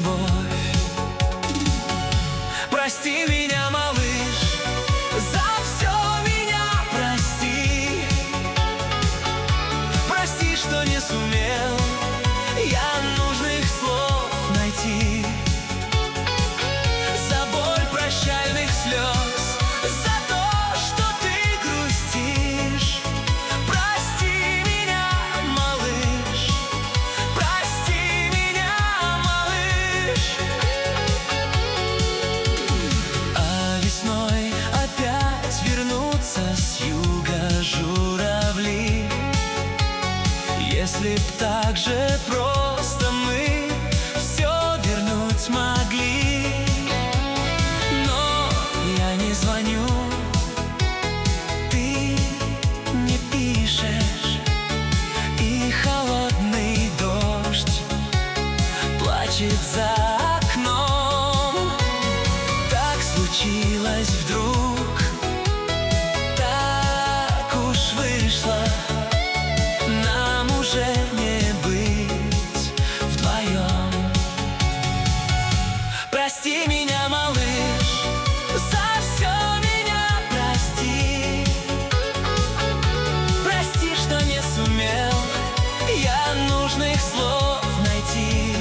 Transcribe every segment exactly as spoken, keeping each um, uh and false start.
любовь. Прости меня, малыш, за все меня прости. Прости, что не сумел я нужных слов найти. За боль прощальных слез, за то, что ты грустишь. Прости меня, малыш, прости меня, малыш. А весной опять вернутся с юга журавли. Если б так же просто мы все вернуть могли. Но я не звоню, ты не пишешь, и холодный дождь плачет за окном. Так случилось вдруг, так уж вышло, нам уже не быть вдвоем. Прости меня, малыш, за все меня прости. Прости, что не сумел я нужных слов найти.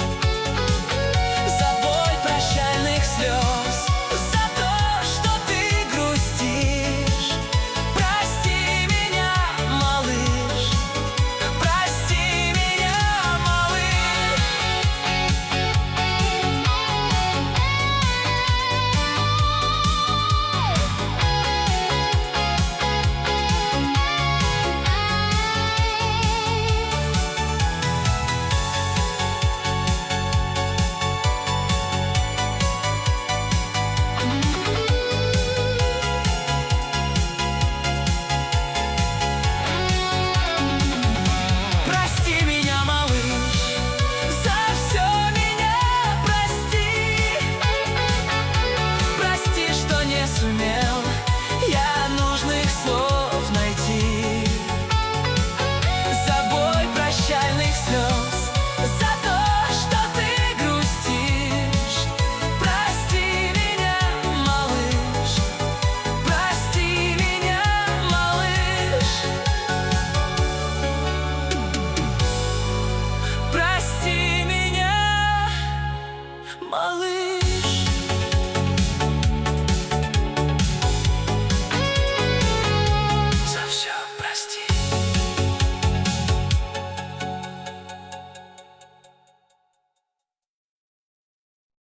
За боль прощальных слез, за то, что ты грустишь. Прости меня, малыш, прости меня, малыш. Прости меня, малыш, за все меня прости. Прости, что не сумел я нужных слов найти. За боль прощальных слез, за то, что ты грустишь. Прости меня, малыш, прости меня, малыш. Прости меня, малыш.